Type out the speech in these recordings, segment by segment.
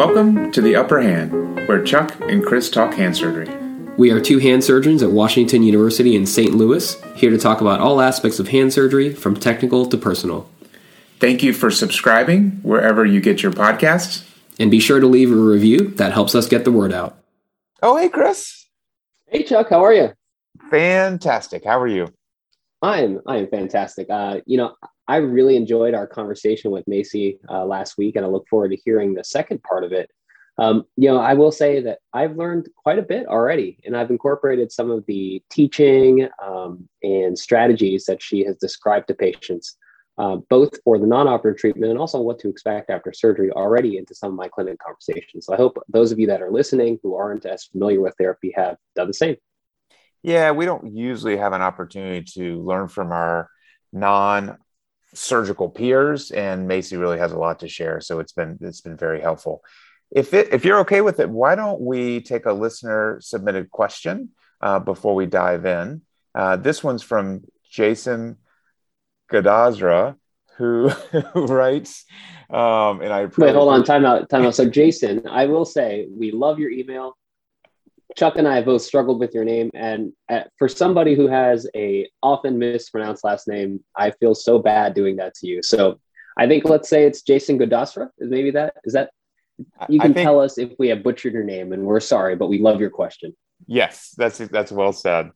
Welcome to The Upper Hand, where Chuck and Chris talk hand surgery. We are two hand surgeons at Washington University in St. Louis, here to talk about all aspects of hand surgery, from technical to personal. Thank you for subscribing wherever you get your podcasts. And be sure to leave a review. That helps us get the word out. Oh, hey, Chris. Hey, Chuck. How are you? Fantastic. How are you? I am fantastic. I really enjoyed our conversation with Macy last week, and I look forward to hearing the second part of it. I will say that I've learned quite a bit already, and I've incorporated some of the teaching and strategies that she has described to patients, both for the non-operative treatment and also what to expect after surgery already into some of my clinic conversations. So I hope those of you that are listening who aren't as familiar with therapy have done the same. Yeah, we don't usually have an opportunity to learn from our non-surgical peers, and Macy really has a lot to share. So it's been very helpful. If you're okay with it, why don't we take a listener submitted question before we dive in? This one's from Jason Gadazra, who writes, and I wait, hold on, time out. So Jason, I will say we love your email. Chuck and I have both struggled with your name, and for somebody who has a often mispronounced last name, I feel so bad doing that to you. So I think let's say it's Jason Godasra. Maybe that is that. You can tell us if we have butchered your name, and we're sorry, but we love your question. Yes, that's well said.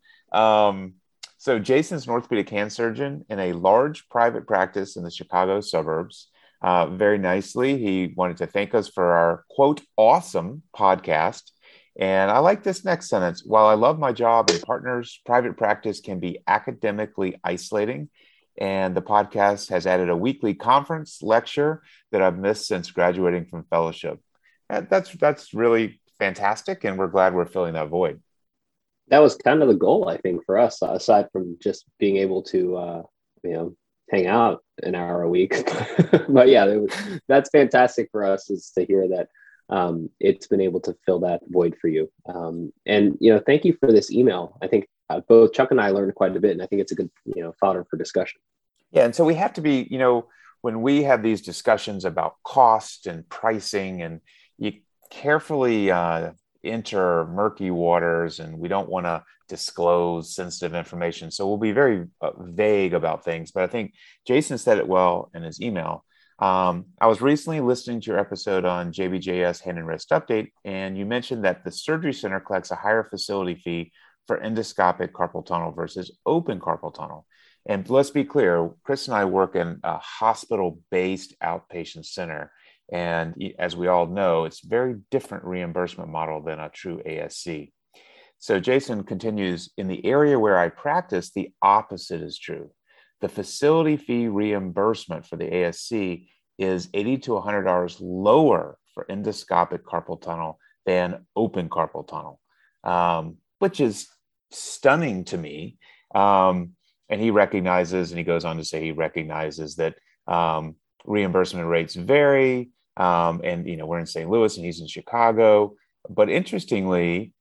So Jason's an orthopedic hand surgeon in a large private practice in the Chicago suburbs. Very nicely, he wanted to thank us for our, quote, awesome podcast. And I like this next sentence. While I love my job and partners, private practice can be academically isolating. And the podcast has added a weekly conference lecture that I've missed since graduating from fellowship. That's really fantastic. And we're glad we're filling that void. That was kind of the goal, I think, for us, aside from just being able to, hang out an hour a week. But yeah, that's fantastic for us, is to hear that it's been able to fill that void for you. Thank you for this email. I think both Chuck and I learned quite a bit, and I think it's a good, fodder for discussion. Yeah. And so we have to be, when we have these discussions about cost and pricing, and you carefully enter murky waters, and we don't want to disclose sensitive information. So we'll be very vague about things. But I think Jason said it well in his email. I was recently listening to your episode on JBJS Hand and Wrist Update, and you mentioned that the surgery center collects a higher facility fee for endoscopic carpal tunnel versus open carpal tunnel. And let's be clear, Chris and I work in a hospital-based outpatient center. And as we all know, it's a very different reimbursement model than a true ASC. So Jason continues, in the area where I practice, the opposite is true. The facility fee reimbursement for the ASC is $80 to $100 lower for endoscopic carpal tunnel than open carpal tunnel, which is stunning to me. And he recognizes, and he goes on to say he recognizes that reimbursement rates vary. We're in St. Louis and he's in Chicago. But interestingly,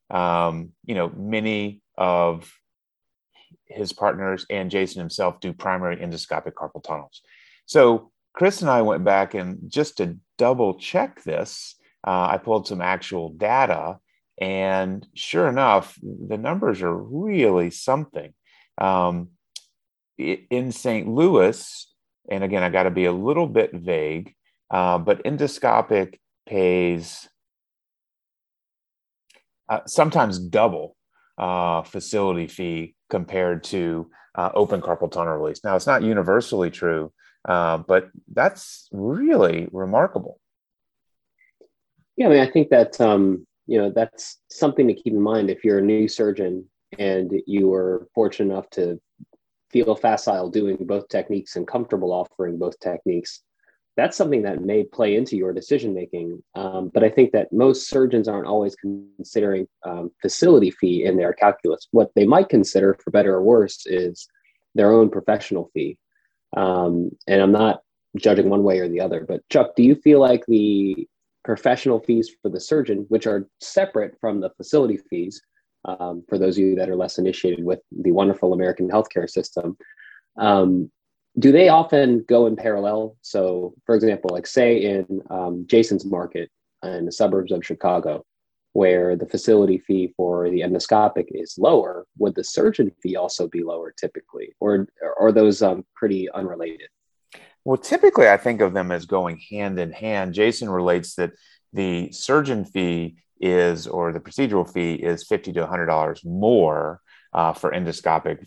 many of his partners and Jason himself do primary endoscopic carpal tunnels. So Chris and I went back, and just to double check this, I pulled some actual data, and sure enough, the numbers are really something. In St. Louis, and again, I got to be a little bit vague, but endoscopic pays sometimes double facility fee compared to open carpal tunnel release. Now, it's not universally true, but that's really remarkable. Yeah, I think that, that's something to keep in mind if you're a new surgeon and you were fortunate enough to feel facile doing both techniques and comfortable offering both techniques. That's something that may play into your decision-making. But I think that most surgeons aren't always considering facility fee in their calculus. What they might consider, for better or worse, is their own professional fee. And I'm not judging one way or the other, but Chuck, do you feel like the professional fees for the surgeon, which are separate from the facility fees, for those of you that are less initiated with the wonderful American healthcare system, do they often go in parallel? So, for example, like say in Jason's market, in the suburbs of Chicago, where the facility fee for the endoscopic is lower, would the surgeon fee also be lower typically, or are those pretty unrelated? Well, typically I think of them as going hand in hand. Jason relates that the surgeon fee or the procedural fee is $50 to $100 more for endoscopic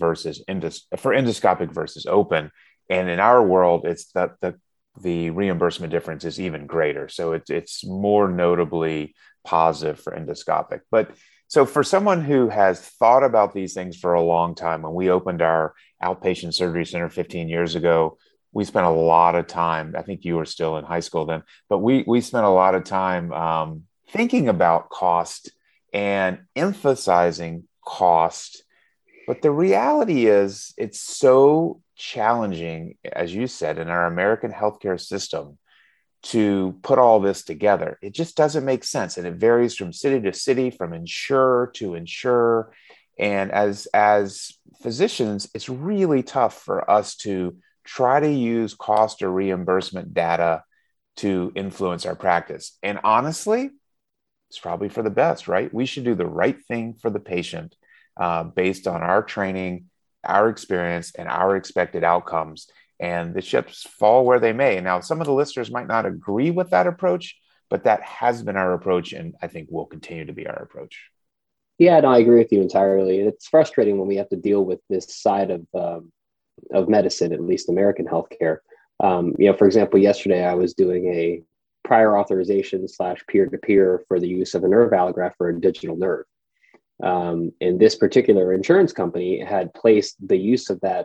versus open. And in our world, it's that the reimbursement difference is even greater. So it's more notably positive for endoscopic. But so for someone who has thought about these things for a long time, when we opened our outpatient surgery center 15 years ago, we spent a lot of time, I think you were still in high school then, but we spent a lot of time thinking about cost and emphasizing cost. But the reality is it's so challenging, as you said, in our American healthcare system to put all this together. It just doesn't make sense. And it varies from city to city, from insurer to insurer. And as physicians, it's really tough for us to try to use cost or reimbursement data to influence our practice. And honestly, it's probably for the best, right? We should do the right thing for the patient based on our training, our experience, and our expected outcomes. And the chips fall where they may. Now, some of the listeners might not agree with that approach, but that has been our approach, and I think will continue to be our approach. Yeah, no, I agree with you entirely. It's frustrating when we have to deal with this side of medicine, at least American healthcare. For example, yesterday I was doing a prior authorization / peer-to-peer for the use of a nerve allograft for a digital nerve. And this particular insurance company had placed the use of that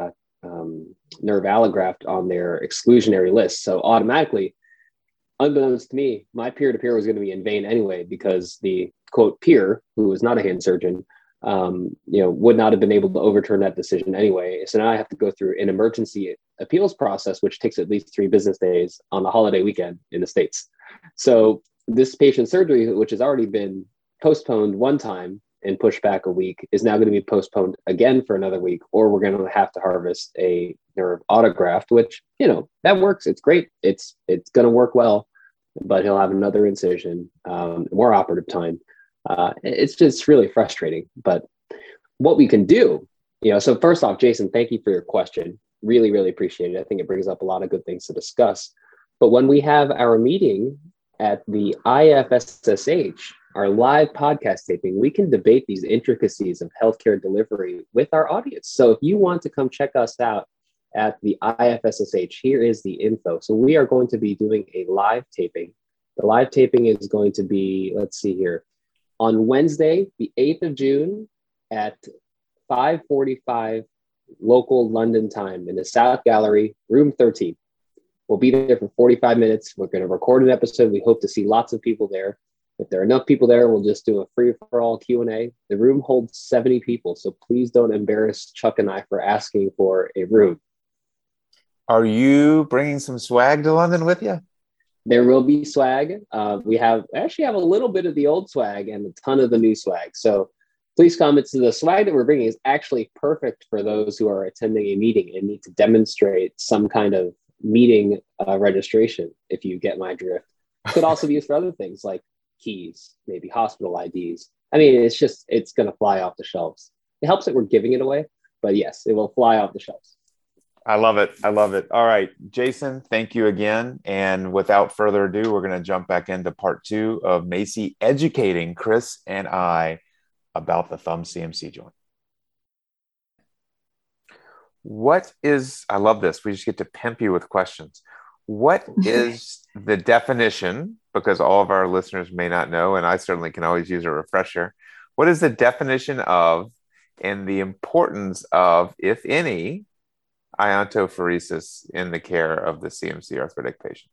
nerve allograft on their exclusionary list. So automatically, unbeknownst to me, my peer-to-peer was going to be in vain anyway, because the quote peer, who was not a hand surgeon, would not have been able to overturn that decision anyway. So now I have to go through an emergency appeals process, which takes at least 3 business days on the holiday weekend in the States. So this patient surgery, which has already been postponed one time and pushed back a week, is now going to be postponed again for another week, or we're going to have to harvest a nerve autograft, which, that works. It's great. It's going to work well, but he'll have another incision, more operative time. It's just really frustrating. But what we can do, so first off, Jason, thank you for your question. Really, really appreciate it. I think it brings up a lot of good things to discuss. But when we have our meeting at the IFSSH, our live podcast taping, we can debate these intricacies of healthcare delivery with our audience. So if you want to come check us out at the IFSSH, here is the info. So we are going to be doing a live taping. The live taping is going to be, let's see here, on Wednesday, the 8th of June at 5:45 local London time in the South Gallery, room 13. We'll be there for 45 minutes. We're going to record an episode. We hope to see lots of people there. If there are enough people there, we'll just do a free-for-all Q&A. The room holds 70 people, so please don't embarrass Chuck and I for asking for a room. Are you bringing some swag to London with you? There will be swag. We actually have a little bit of the old swag and a ton of the new swag. So please come. It's the swag that we're bringing is actually perfect for those who are attending a meeting and need to demonstrate some kind of meeting registration, if you get my drift. Could also be used for other things like keys, maybe hospital IDs. I mean, it's going to fly off the shelves. It helps that we're giving it away, but yes, it will fly off the shelves. I love it. I love it. All right, Jason, thank you again. And without further ado, we're going to jump back into part 2 of Macy educating Chris and I about the thumb CMC joint. I love this. We just get to pimp you with questions. What is the definition, because all of our listeners may not know, and I certainly can always use a refresher. What is the definition of and the importance of, if any, iontophoresis in the care of the CMC arthritic patient?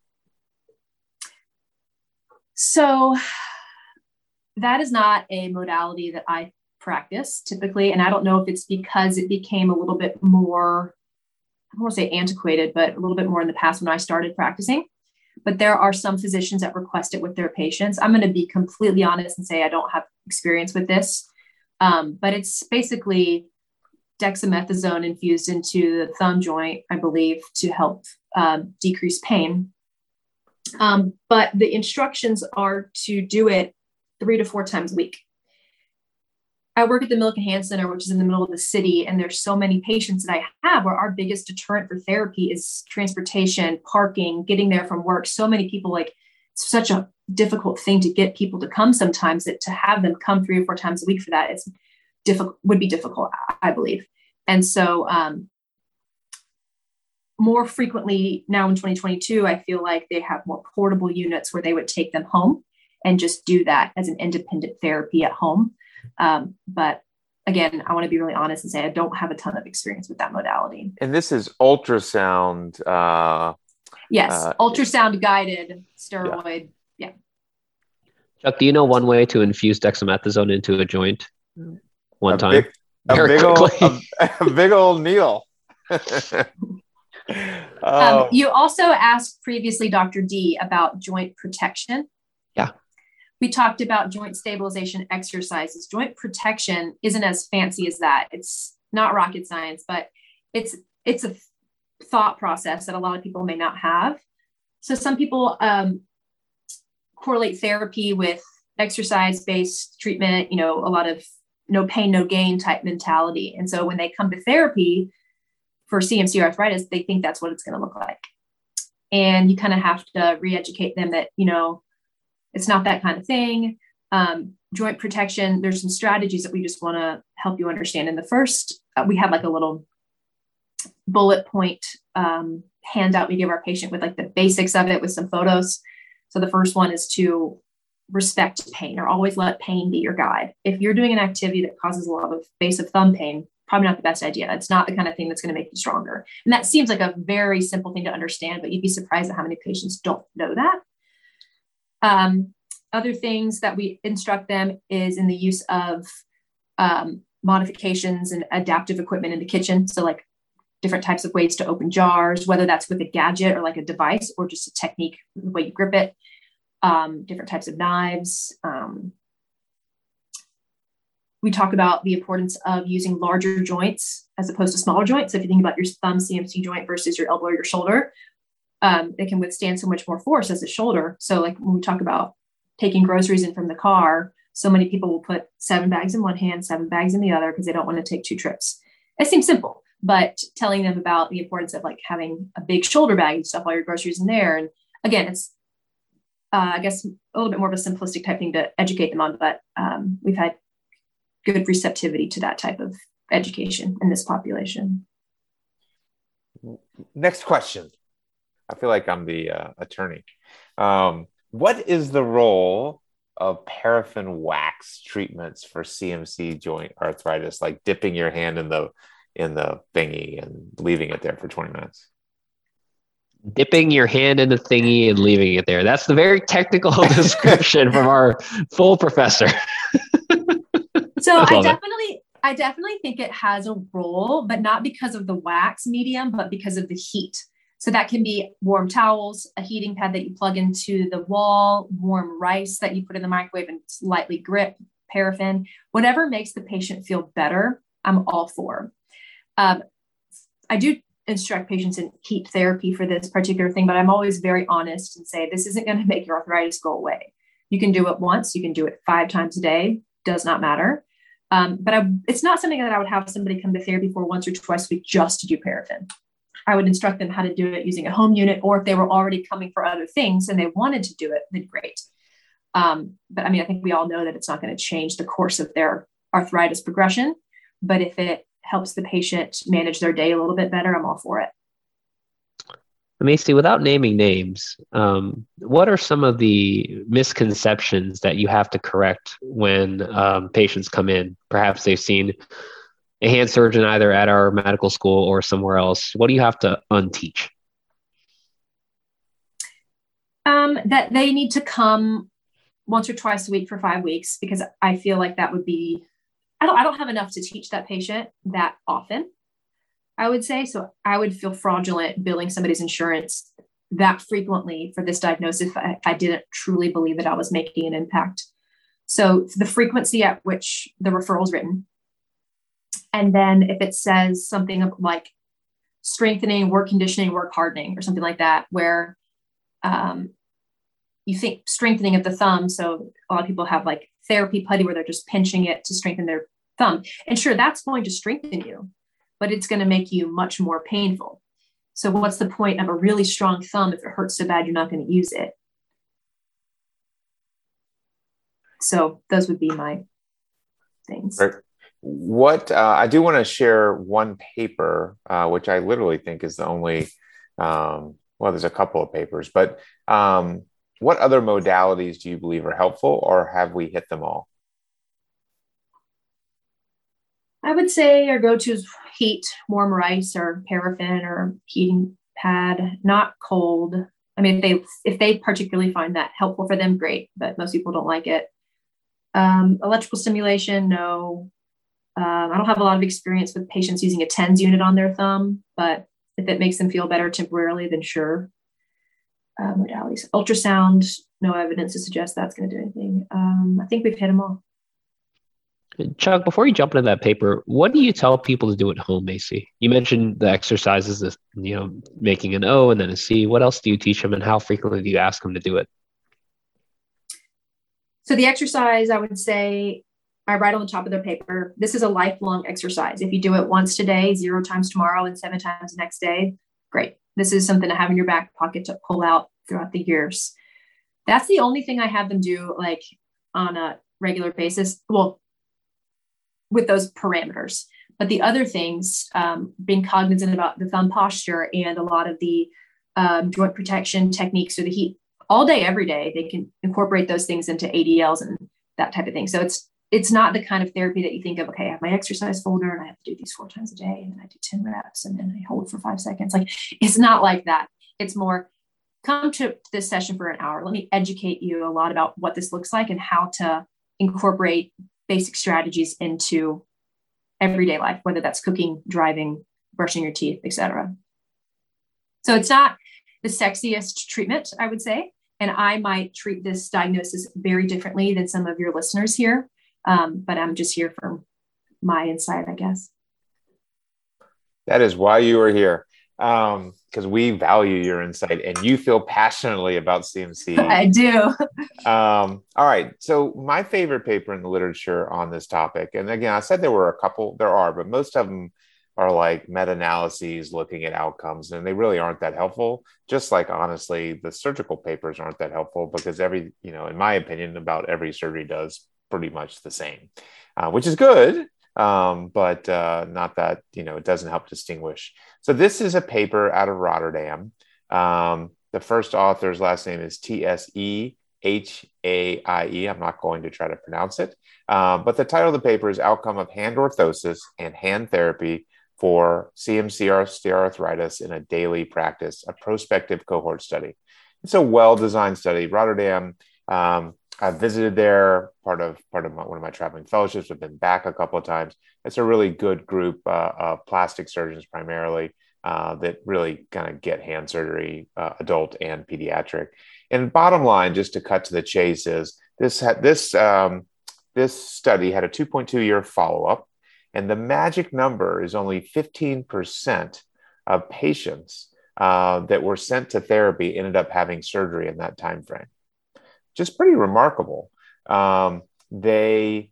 So that is not a modality that I practice typically. And I don't know if it's because it became a little bit more, I don't want to say antiquated, but a little bit more in the past when I started practicing. But there are some physicians that request it with their patients. I'm going to be completely honest and say I don't have experience with this. But it's basically dexamethasone infused into the thumb joint, I believe, to help decrease pain. But the instructions are to do it 3 to 4 times a week. I work at the Millikan Hand Center, which is in the middle of the city, and there's so many patients that I have where our biggest deterrent for therapy is transportation, parking, getting there from work. So many people, like, it's such a difficult thing to get people to come sometimes, that to have them come 3 or 4 times a week for that would be difficult, I believe. And so more frequently now in 2022, I feel like they have more portable units where they would take them home and just do that as an independent therapy at home. But again, I want to be really honest and say I don't have a ton of experience with that modality. And this is ultrasound. Yes, ultrasound guided steroid. Yeah. Chuck, do you know one way to infuse dexamethasone into a joint one time? A big old needle. You also asked previously, Dr. D, about joint protection. Yeah. We talked about joint stabilization exercises. Joint protection isn't as fancy as that. It's not rocket science, but it's a thought process that a lot of people may not have. So some people correlate therapy with exercise-based treatment, a lot of no pain, no gain type mentality. And so when they come to therapy for CMC arthritis, they think that's what it's going to look like. And you kind of have to re-educate them that, it's not that kind of thing. Joint protection, there's some strategies that we just want to help you understand. In the first, we have like a little bullet point handout we give our patient with like the basics of it with some photos. So the first one is to respect pain, or always let pain be your guide. If you're doing an activity that causes a lot of base of thumb pain, probably not the best idea. It's not the kind of thing that's going to make you stronger. And that seems like a very simple thing to understand, but you'd be surprised at how many patients don't know that. Other things that we instruct them is in the use of modifications and adaptive equipment in the kitchen. So like different types of ways to open jars, whether that's with a gadget or like a device, or just a technique, the way you grip it, different types of knives. We talk about the importance of using larger joints as opposed to smaller joints. So if you think about your thumb CMC joint versus your elbow or your shoulder, it can withstand so much more force as a shoulder. So like when we talk about taking groceries in from the car, so many people will put 7 bags in one hand, 7 bags in the other, because they don't want to take 2 trips. It seems simple, but telling them about the importance of like having a big shoulder bag and stuff, all your groceries in there. And again, it's, I guess, a little bit more of a simplistic type thing to educate them on, but we've had good receptivity to that type of education in this population. Next question. I feel like I'm the attorney. What is the role of paraffin wax treatments for CMC joint arthritis, like dipping your hand in the thingy and leaving it there for 20 minutes? Dipping your hand in the thingy and leaving it there. That's the very technical description from our full professor. So I definitely think it has a role, but not because of the wax medium, but because of the heat. So that can be warm towels, a heating pad that you plug into the wall, warm rice that you put in the microwave and lightly grip, paraffin, whatever makes the patient feel better, I'm all for. I do instruct patients in heat therapy for this particular thing, but I'm always very honest and say, this isn't going to make your arthritis go away. You can do it once, you can do it 5 times a day, does not matter. But it's not something that I would have somebody come to therapy for once or twice a week just to do paraffin. I would instruct them how to do it using a home unit, or if they were already coming for other things and they wanted to do it, then great. But I mean, I think we all know that it's not going to change the course of their arthritis progression, but if it helps the patient manage their day a little bit better, I'm all for it. Macy, without naming names, what are some of the misconceptions that you have to correct when patients come in? Perhaps they've seen a hand surgeon either at our medical school or somewhere else. What do you have to unteach? That they need to come once or twice a week for 5 weeks, because I feel like that would be, I don't have enough to teach that patient that often, I would say. So I would feel fraudulent billing somebody's insurance that frequently for this diagnosis if I didn't truly believe that I was making an impact. So the frequency at which the referral is written, and then if it says something like strengthening, work conditioning, work hardening, or something like that, where you think strengthening of the thumb. So a lot of people have like therapy putty where they're just pinching it to strengthen their thumb. And sure, that's going to strengthen you, but it's going to make you much more painful. So what's the point of a really strong thumb if it hurts so bad you're not going to use it? So those would be my things. Right. What I do want to share one paper, which I literally think is the only, well, there's a couple of papers, but what other modalities do you believe are helpful, or have we hit them all? I would say our go-to is heat, warm rice or paraffin or heating pad, not cold. I mean, if they particularly find that helpful for them, great, but most people don't like it. Electrical stimulation, no. I don't have a lot of experience with patients using a TENS unit on their thumb, but if it makes them feel better temporarily, then sure. Modalities, ultrasound, no evidence to suggest that's going to do anything. I think we've hit them all. Chuck, before you jump into that paper, what do you tell people to do at home, Macy? You mentioned the exercises, making an O and then a C. What else do you teach them, and how frequently do you ask them to do it? So the exercise, I would say, I write on the top of their paper, this is a lifelong exercise. If you do it once today, 0 times tomorrow, and 7 times the next day, great. This is something to have in your back pocket to pull out throughout the years. That's the only thing I have them do like on a regular basis. Well, with those parameters. But the other things, being cognizant about the thumb posture and a lot of the joint protection techniques or the heat all day, every day, they can incorporate those things into ADLs and that type of thing. So it's not the kind of therapy that you think of, okay, I have my exercise folder and I have to do these 4 times a day and then I do 10 reps and then I hold for 5 seconds. Like, it's not like that. It's more, come to this session for an hour. Let me educate you a lot about what this looks like and how to incorporate basic strategies into everyday life, whether that's cooking, driving, brushing your teeth, etc. So it's not the sexiest treatment, I would say. And I might treat this diagnosis very differently than some of your listeners here. But I'm just here for my insight, I guess. That is why you are here, because we value your insight and you feel passionately about CMC. I do. All right. So my favorite paper in the literature on this topic, and again, I said there were a couple, there are, but most of them are like meta-analyses looking at outcomes, and they really aren't that helpful. Just like, honestly, the surgical papers aren't that helpful because in my opinion, about every surgery does pretty much the same, which is good, but not that, it doesn't help distinguish. So this is a paper out of Rotterdam. The first author's last name is Tsehaie. I'm not going to try to pronounce it, but the title of the paper is Outcome of Hand Orthosis and Hand Therapy for CMC osteoarthritis in a Daily Practice, a prospective cohort study. It's a well-designed study. Rotterdam, I visited there, part of one of my traveling fellowships. I've been back a couple of times. It's a really good group of plastic surgeons primarily that really kind of get hand surgery, adult and pediatric. And bottom line, just to cut to the chase, is this study had a 2.2-year follow-up, and the magic number is only 15% of patients that were sent to therapy ended up having surgery in that time frame. Just pretty remarkable. Pain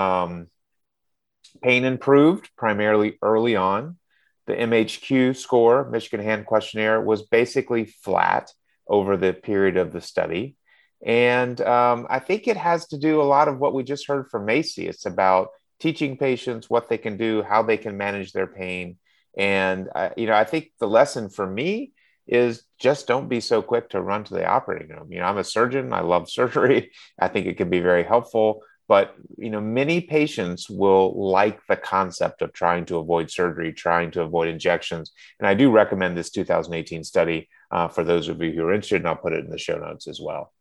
improved primarily early on. The MHQ score, Michigan Hand Questionnaire, was basically flat over the period of the study. And I think it has to do a lot of what we just heard from Macy. It's about teaching patients what they can do, how they can manage their pain. And, I think the lesson for me is just don't be so quick to run to the operating room. I'm a surgeon. I love surgery. I think it can be very helpful. But, many patients will like the concept of trying to avoid surgery, trying to avoid injections. And I do recommend this 2018 study for those of you who are interested, and I'll put it in the show notes as well.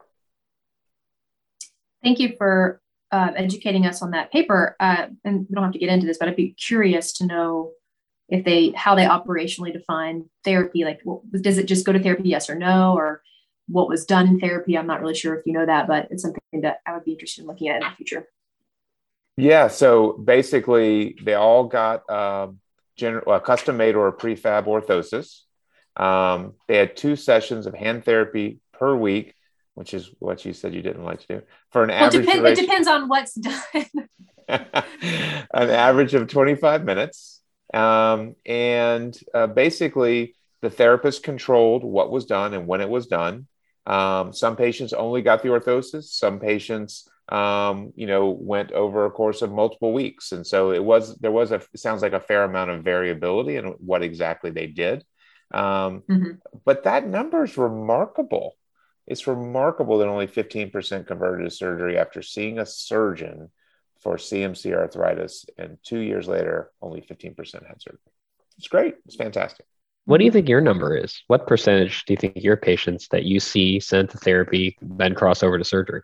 Thank you for educating us on that paper. And we don't have to get into this, but I'd be curious to know how they operationally define therapy. Like, does it just go to therapy, yes or no? Or what was done in therapy? I'm not really sure if you know that, but it's something that I would be interested in looking at in the future. Yeah. So basically, they all got custom-made or prefab orthosis. They had 2 sessions of hand therapy per week which is what you said you didn't like to do, for an Well, average it depends on what's done. an average of 25 minutes. Basically, the therapist controlled what was done and when it was done. Some patients only got the orthosis. Some patients, went over a course of multiple weeks. And so it sounds like a fair amount of variability in what exactly they did. But that number is remarkable. It's remarkable that only 15% converted to surgery after seeing a surgeon for CMC arthritis. And 2 years later, only 15% had surgery. It's great. It's fantastic. What do you think your number is? What percentage do you think your patients that you see sent to therapy then cross over to surgery?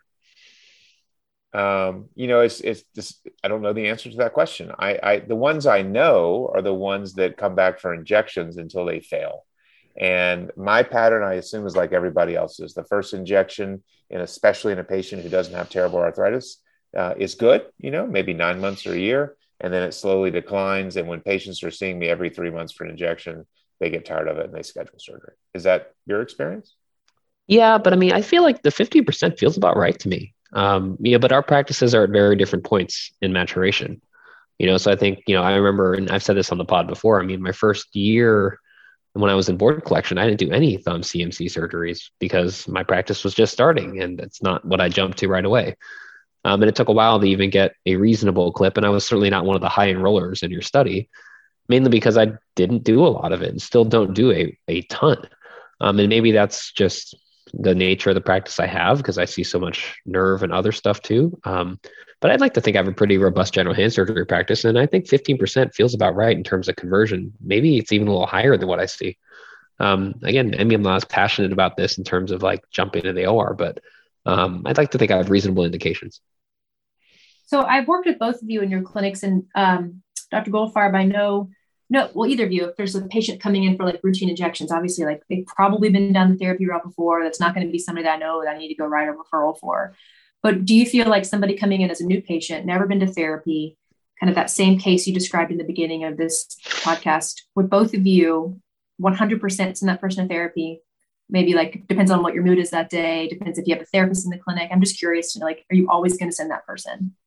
It's just, I don't know the answer to that question. The ones I know are the ones that come back for injections until they fail. And my pattern, I assume, is like everybody else's. The first injection, and especially in a patient who doesn't have terrible arthritis, is good, maybe 9 months or a year. And then it slowly declines. And when patients are seeing me every 3 months for an injection, they get tired of it and they schedule surgery. Is that your experience? Yeah, but I mean, I feel like the 50% feels about right to me. But our practices are at very different points in maturation. So I think, I remember, and I've said this on the pod before, I mean, my first year when I was in board collection, I didn't do any thumb CMC surgeries because my practice was just starting and it's not what I jumped to right away. And it took a while to even get a reasonable clip. And I was certainly not one of the high enrollers in your study, mainly because I didn't do a lot of it and still don't do a ton. And maybe that's just the nature of the practice I have because I see so much nerve and other stuff too. But I'd like to think I have a pretty robust general hand surgery practice. And I think 15% feels about right in terms of conversion. Maybe it's even a little higher than what I see. Again, I mean, I'm not as passionate about this in terms of like jumping to the OR, but I'd like to think I have reasonable indications. So I've worked with both of you in your clinics, and Dr. Goldfarb, I know, either of you, if there's a patient coming in for like routine injections, obviously like they've probably been down the therapy route before. That's not going to be somebody that I know that I need to go write a referral for. But do you feel like somebody coming in as a new patient, never been to therapy, kind of that same case you described in the beginning of this podcast, would both of you 100% send that person to therapy? Maybe like depends on what your mood is that day, depends if you have a therapist in the clinic. I'm just curious to know, like, are you always going to send that person?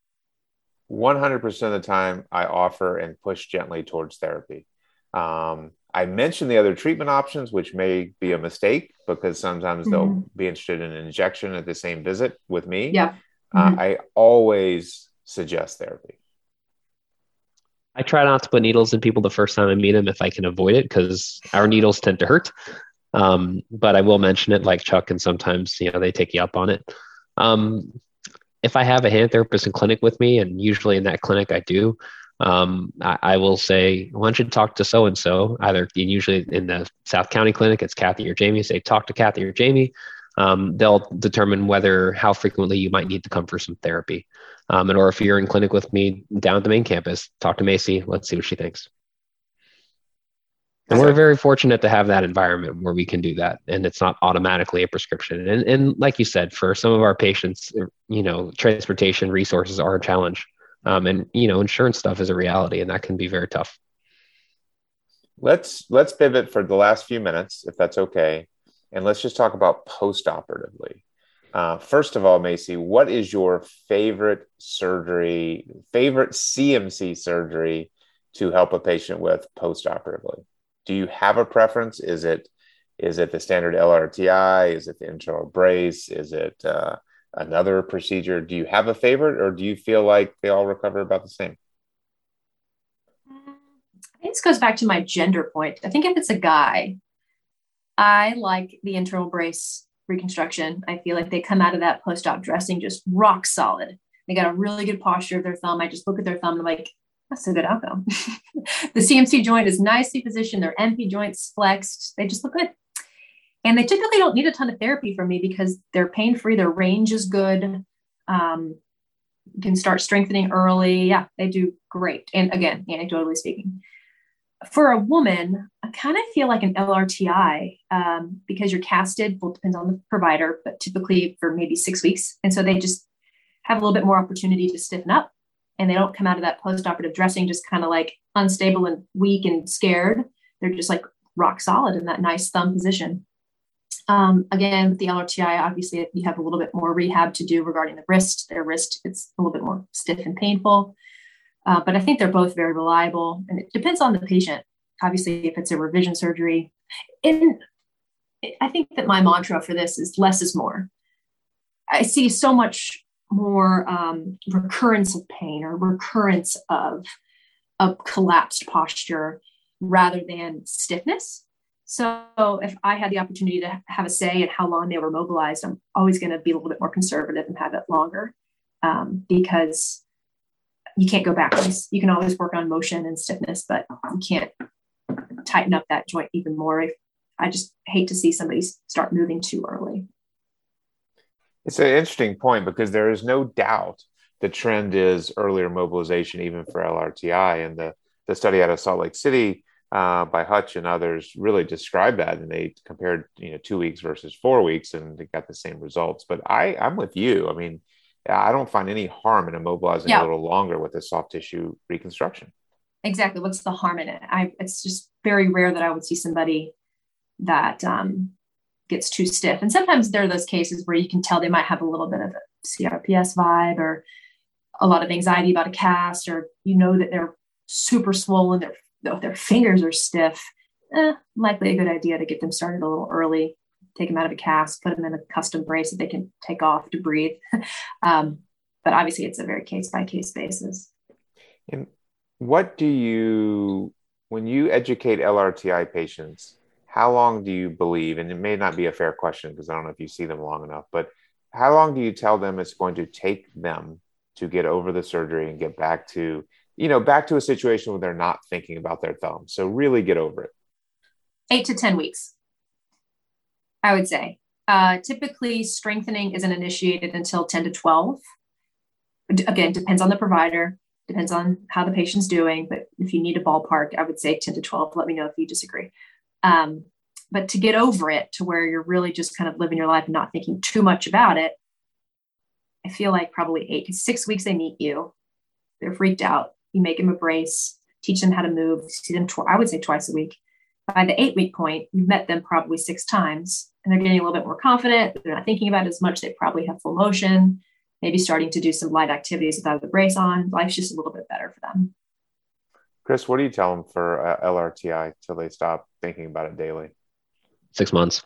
100% of the time I offer and push gently towards therapy. I mentioned the other treatment options, which may be a mistake because sometimes they'll be interested in an injection at the same visit with me. Yeah. I always suggest therapy. I try not to put needles in people the first time I meet them if I can avoid it because our needles tend to hurt. But I will mention it like Chuck, and sometimes, they take you up on it. If I have a hand therapist in clinic with me, and usually in that clinic I do, I will say, why don't you talk to so-and-so, usually in the South County clinic, it's Kathy or Jamie, say, talk to Kathy or Jamie. They'll determine how frequently you might need to come for some therapy. Or if you're in clinic with me down at the main campus, talk to Macy. Let's see what she thinks. And we're very fortunate to have that environment where we can do that. And it's not automatically a prescription. And like you said, for some of our patients, transportation resources are a challenge. And insurance stuff is a reality, and that can be very tough. Let's pivot for the last few minutes, if that's okay. And let's just talk about post-operatively. First of all, Macy, what is your favorite CMC surgery to help a patient with post-operatively? Do you have a preference? Is it the standard LRTI? Is it the internal brace? Is it another procedure? Do you have a favorite, or do you feel like they all recover about the same? I think this goes back to my gender point. I think if it's a guy, I like the internal brace reconstruction. I feel like they come out of that post-op dressing just rock solid. They got a really good posture of their thumb. I just look at their thumb and I'm like, that's a good outcome. The CMC joint is nicely positioned. Their MP joint's flexed. They just look good. And they typically don't need a ton of therapy from me because they're pain-free. Their range is good. You can start strengthening early. Yeah, they do great. And again, anecdotally speaking, for a woman, I kind of feel like an LRTI because you're casted. Well, it depends on the provider, but typically for maybe 6 weeks. And so they just have a little bit more opportunity to stiffen up, and they don't come out of that post-operative dressing just kind of like unstable and weak and scared. They're just like rock solid in that nice thumb position. Again, with the LRTI, obviously you have a little bit more rehab to do regarding the wrist. Their wrist, it's a little bit more stiff and painful. But I think they're both very reliable, and it depends on the patient. Obviously, if it's a revision surgery, and I think that my mantra for this is less is more. I see so much more recurrence of pain or recurrence of a collapsed posture rather than stiffness. So if I had the opportunity to have a say in how long they were mobilized, I'm always going to be a little bit more conservative and have it longer, because you can't go backwards. You can always work on motion and stiffness, but you can't tighten up that joint even more. I just hate to see somebody start moving too early. It's an interesting point, because there is no doubt the trend is earlier mobilization, even for LRTI. And the study out of Salt Lake City by Hutch and others really described that. And they compared 2 weeks versus 4 weeks, and they got the same results. But I'm with you. I mean, I don't find any harm in immobilizing a little longer with a soft tissue reconstruction. Exactly. What's the harm in it? It's just very rare that I would see somebody that gets too stiff. And sometimes there are those cases where you can tell they might have a little bit of a CRPS vibe or a lot of anxiety about a cast, or that they're super swollen, their fingers are stiff. Likely a good idea to get them started a little early, take them out of a cast, put them in a custom brace that they can take off to breathe. But obviously it's a very case-by-case basis. And when you educate LRTI patients, how long do you believe, and it may not be a fair question because I don't know if you see them long enough, but how long do you tell them it's going to take them to get over the surgery and get back to a situation where they're not thinking about their thumb? So really get over it. 8 to 10 weeks, I would say. Typically, strengthening isn't initiated until 10 to 12. Again, depends on the provider, depends on how the patient's doing. But if you need a ballpark, I would say 10 to 12. Let me know if you disagree. But to get over it to where you're really just kind of living your life and not thinking too much about it, I feel like probably 8 to 6 weeks they meet you. They're freaked out. You make them a brace, teach them how to move, see them, I would say twice a week. By the 8-week point, you've met them probably 6 times, and they're getting a little bit more confident. They're not thinking about it as much. They probably have full motion, maybe starting to do some light activities without the brace on. Life's just a little bit better for them. Chris, what do you tell them for LRTI till they stop thinking about it daily? 6 months.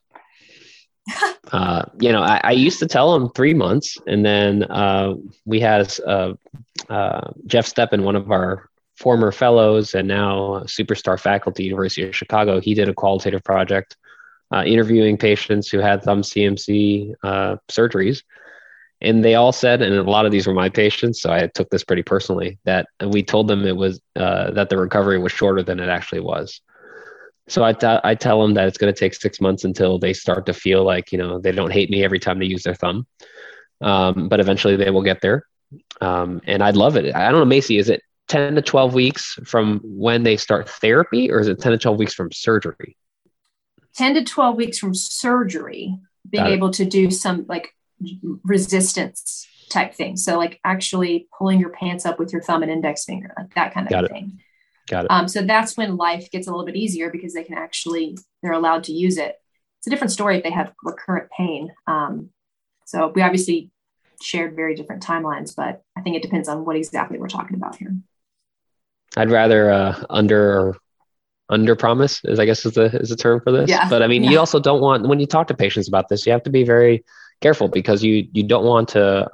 I used to tell them 3 months, and then we had Jeff Steppen, one of our former fellows and now superstar faculty, University of Chicago. He did a qualitative project interviewing patients who had thumb CMC surgeries. And they all said, and a lot of these were my patients, so I took this pretty personally, that we told them it was that the recovery was shorter than it actually was. So I tell them that it's going to take 6 months until they start to feel like, they don't hate me every time they use their thumb. But eventually they will get there. And I'd love it. I don't know, Macy, is it 10 to 12 weeks from when they start therapy, or is it 10 to 12 weeks from surgery? 10 to 12 weeks from surgery, being able to do some like resistance type thing. So like actually pulling your pants up with your thumb and index finger, like that kind of thing. Got it. So that's when life gets a little bit easier because they're allowed to use it. It's a different story if they have recurrent pain. So we obviously shared very different timelines, but I think it depends on what exactly we're talking about here. I'd rather under promise, is I guess is the term for this. Yeah. But I mean, you also don't want, when you talk to patients about this, you have to be very careful because you don't want to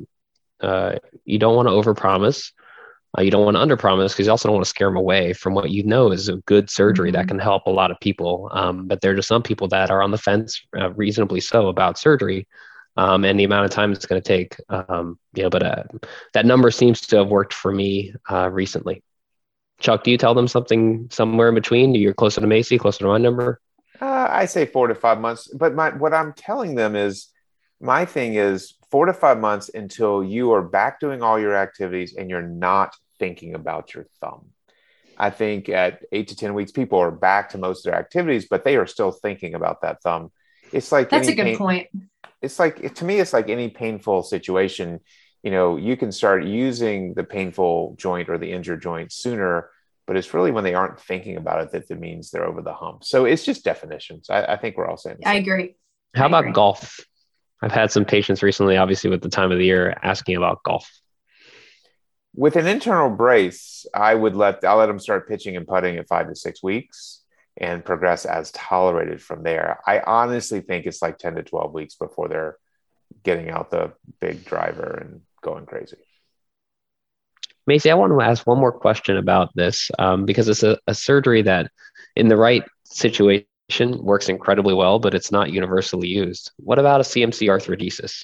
overpromise. You don't want to underpromise because you also don't want to scare them away from what is a good surgery that can help a lot of people. But there are just some people that are on the fence, reasonably so, about surgery and the amount of time it's going to take. But that number seems to have worked for me recently. Chuck, do you tell them something somewhere in between? You're closer to Macy, closer to my number? I say 4 to 5 months. But what I'm telling them is, my thing is 4 to 5 months until you are back doing all your activities and you're not thinking about your thumb. I think at 8 to 10 weeks, people are back to most of their activities, but they are still thinking about that thumb. It's like that's a good point. It's like, to me, it's like any painful situation. You can start using the painful joint or the injured joint sooner, but it's really when they aren't thinking about it that means they're over the hump. So it's just definitions. I think we're all saying this. I agree. How I about agree. golf? I've had some patients recently, obviously with the time of the year, asking about golf. With an internal brace, I'll let them start pitching and putting at 5 to 6 weeks and progress as tolerated from there. I honestly think it's like 10 to 12 weeks before they're getting out the big driver and going crazy. Macy, I want to ask one more question about this because it's a surgery that in the right situation works incredibly well, but it's not universally used. What about a CMC arthrodesis?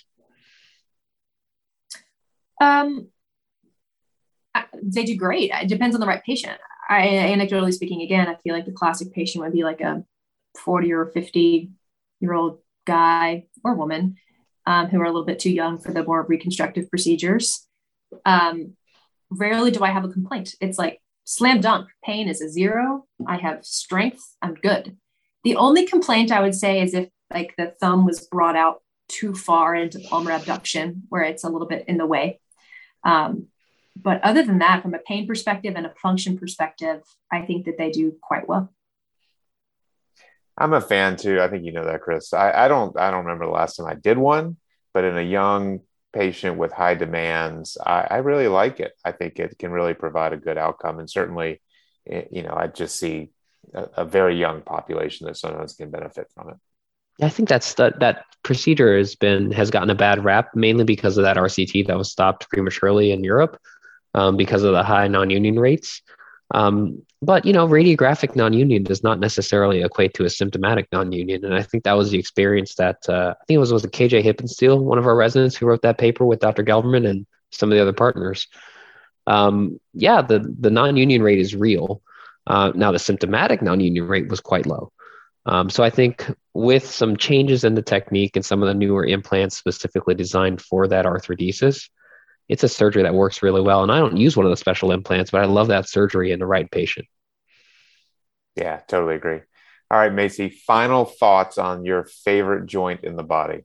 They do great. It depends on the right patient. Anecdotally speaking, again, I feel like the classic patient would be like a 40 or 50-year-old guy or woman who are a little bit too young for the more reconstructive procedures. Rarely do I have a complaint. It's like slam dunk. Pain is a 0. I have strength. I'm good. The only complaint I would say is if like the thumb was brought out too far into palmar abduction where it's a little bit in the way. But other than that, from a pain perspective and a function perspective, I think that they do quite well. I'm a fan too. I think you know that, Chris. I don't remember the last time I did one, but in a young patient with high demands, I really like it. I think it can really provide a good outcome. And certainly, I just see a very young population that sometimes can benefit from it. I think that procedure has gotten a bad rap, mainly because of that RCT that was stopped prematurely in Europe because of the high non-union rates. But, radiographic non-union does not necessarily equate to a symptomatic non-union. And I think that was the experience that I think it was KJ Hippensteel, one of our residents who wrote that paper with Dr. Gelverman and some of the other partners. The non-union rate is real. Now, the symptomatic non-union rate was quite low. So I think with some changes in the technique and some of the newer implants specifically designed for that arthrodesis, it's a surgery that works really well. And I don't use one of the special implants, but I love that surgery in the right patient. Yeah, totally agree. All right, Macy, final thoughts on your favorite joint in the body.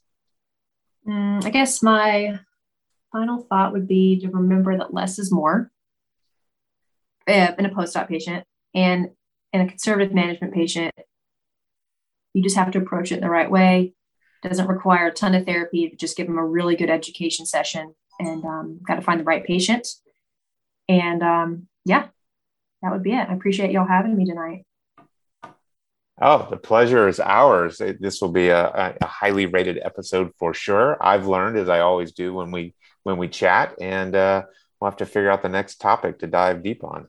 I guess my final thought would be to remember that less is more in a post-op patient, and in a conservative management patient, you just have to approach it in the right way. It doesn't require a ton of therapy. Just give them a really good education session, and got to find the right patient. And that would be it. I appreciate y'all having me tonight. Oh, the pleasure is ours. This will be a highly rated episode for sure. I've learned, as I always do when we chat, and we'll have to figure out the next topic to dive deep on.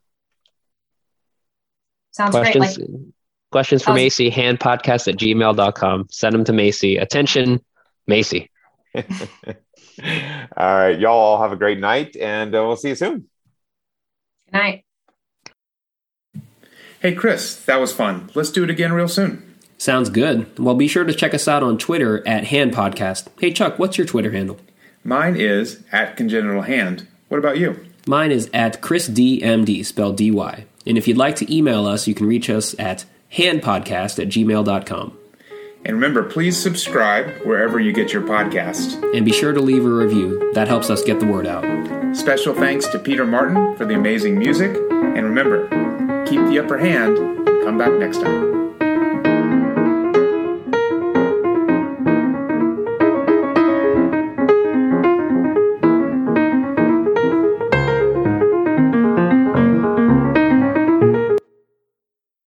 Sounds questions, great. Questions for Macy, handpodcast@gmail.com. Send them to Macy. Attention, Macy. All right. Y'all all have a great night, and we'll see you soon. Good night. Hey, Chris, that was fun. Let's do it again real soon. Sounds good. Well, be sure to check us out on Twitter @handpodcast. Hey, Chuck, what's your Twitter handle? Mine is @congenitalhand. What about you? Mine is @ChrisDMD, spelled DY. And if you'd like to email us, you can reach us at handpodcast@gmail.com. And remember, please subscribe wherever you get your podcast. And be sure to leave a review. That helps us get the word out. Special thanks to Peter Martin for the amazing music. And remember, keep the upper hand and come back next time.